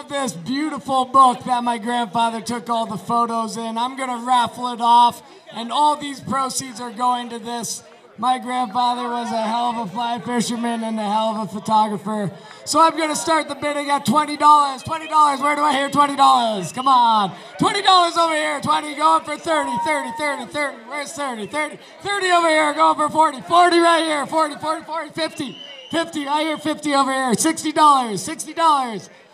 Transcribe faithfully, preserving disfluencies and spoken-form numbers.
have this beautiful book that my grandfather took all the photos in. I'm going to raffle it off, and all these proceeds are going to this. My grandfather was a hell of a fly fisherman and a hell of a photographer. So I'm going to start the bidding at twenty dollars. twenty dollars, where do I hear twenty dollars? Come on. twenty dollars over here. twenty, going for thirty, thirty, thirty, thirty. Where's thirty? thirty. thirty over here, going for forty. forty right here. forty, forty, forty, fifty. fifty, I hear fifty over here. sixty dollars, sixty dollars.